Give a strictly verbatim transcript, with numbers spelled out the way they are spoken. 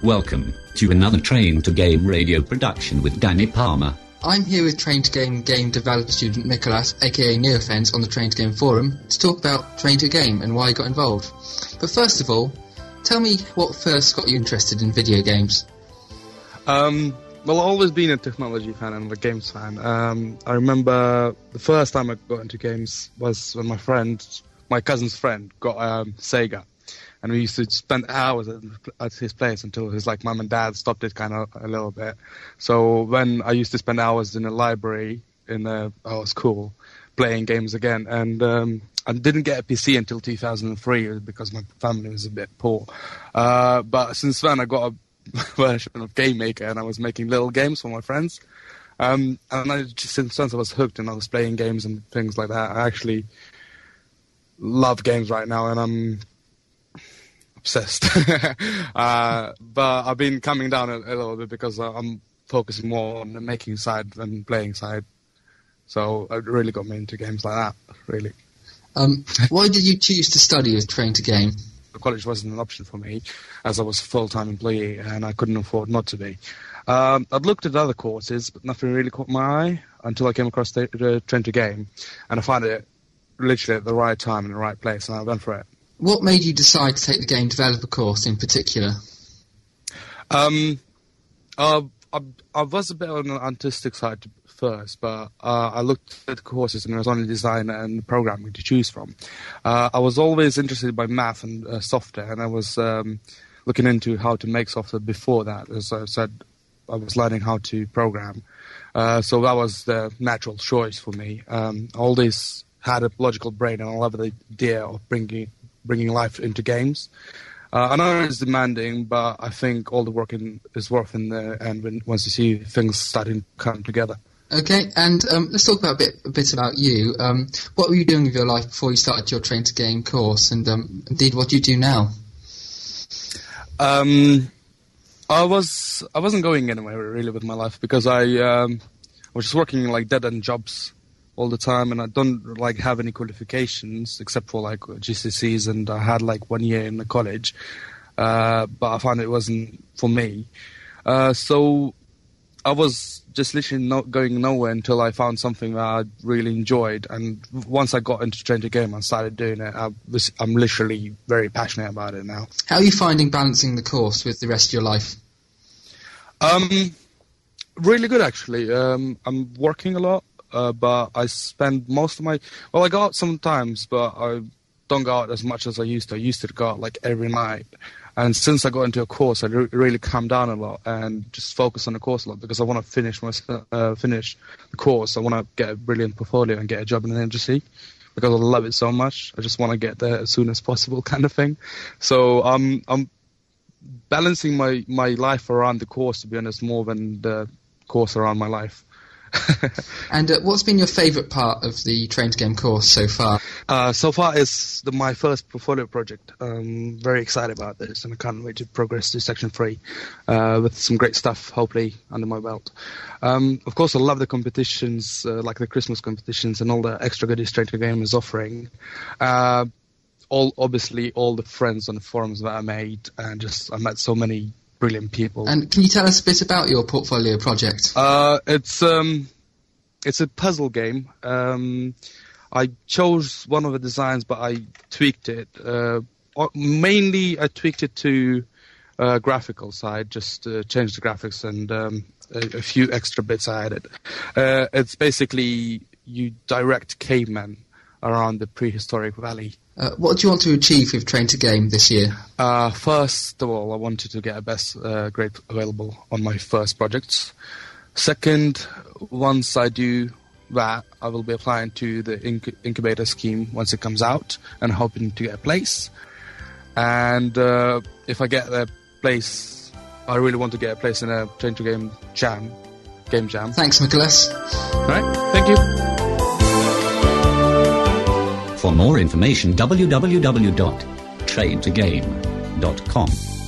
Welcome to another Train to Game radio production with Danny Palmer. I'm here with Train to Game game developer student Nicholas, aka Neofens, on the Train to Game forum to talk about Train to Game and why you got involved. But first of all, tell me what first got you interested in video games. Um, well, I've always been a technology fan and a games fan. Um, I remember the first time I got into games was when my friend, my cousin's friend, got um, Sega. And we used to spend hours at, at his place until his like mum and dad stopped it kind of a little bit. So when I used to spend hours in the library in the our school playing games again, and um, I didn't get a P C until two thousand three because my family was a bit poor. Uh, but since then I got a version of Game Maker and I was making little games for my friends. Um, and I just, since then I was hooked and I was playing games and things like that. I actually love games right now and I'm obsessed. uh, but I've been coming down a, a little bit because I'm focusing more on the making side than playing side. So it really got me into games like that, really. Um, why did you choose to study with Train to Game? College wasn't an option for me as I was a full-time employee and I couldn't afford not to be. Um, I'd looked at other courses, but nothing really caught my eye until I came across the, the Train to Game. And I found it literally at the right time and the right place, and I went for it. What made you decide to take the game developer course in particular? Um, uh, I, I was a bit on the artistic side first, but uh, I looked at the courses and there was only design and programming to choose from. Uh, I was always interested by math and uh, software, and I was um, looking into how to make software before that. As I said, I was learning how to program. Uh, so that was the natural choice for me. Um, I always had a logical brain and I love the idea of bringing bringing life into games. Uh, I know it's demanding, but I think all the work in, is worth in the end when, once you see things starting to come together. Okay, and um, let's talk about a bit, a bit about you. Um, what were you doing with your life before you started your Train to Game course, and um, indeed, what do you do now? Um, I was I wasn't going anywhere really with my life because I um, was just working like dead end jobs all the time, and I don't like have any qualifications except for like G C S Es, and I had like one year in the college, uh, but I found it wasn't for me. Uh, so I was just literally not going nowhere until I found something that I really enjoyed, and once I got into Train to Game and started doing it, I was, I'm literally very passionate about it now. How are you finding balancing the course with the rest of your life? Um, really good actually. Um, I'm working a lot. Uh, but I spend most of my... Well, I go out sometimes, but I don't go out as much as I used to. I used to go out like every night. And since I got into a course, I re- really calmed down a lot and just focus on the course a lot because I want to finish my uh, finish the course. I want to get a brilliant portfolio and get a job in the industry because I love it so much. I just want to get there as soon as possible kind of thing. So um, I'm balancing my, my life around the course, to be honest, more than the course around my life. And uh, what's been your favourite part of the Train to Game course so far? Uh, so far, it's the, my first portfolio project. I'm very excited about this, and I can't wait to progress to Section three uh, with some great stuff, hopefully, under my belt. Um, of course, I love the competitions, uh, like the Christmas competitions and all the extra goodies Train to Game is offering. Uh, all obviously, all the friends on the forums that I made, and just I met so many brilliant people. And can you tell us a bit about your portfolio project? Uh, it's um, it's a puzzle game. Um, I chose one of the designs, but I tweaked it. Uh, mainly, I tweaked it to uh, graphical side, just uh, changed the graphics and um, a, a few extra bits I added. Uh, it's basically you direct cavemen around the prehistoric valley. Uh, what do you want to achieve with Train to Game this year? Uh, first of all, I wanted to get a best uh, grade available on my first projects. Second, once I do that, I will be applying to the inc- incubator scheme once it comes out and hoping to get a place. And uh, if I get a place, I really want to get a place in a Train to Game jam, game jam. Thanks, Nicholas. All right, thank you. For more information, w w w dot train to game dot com.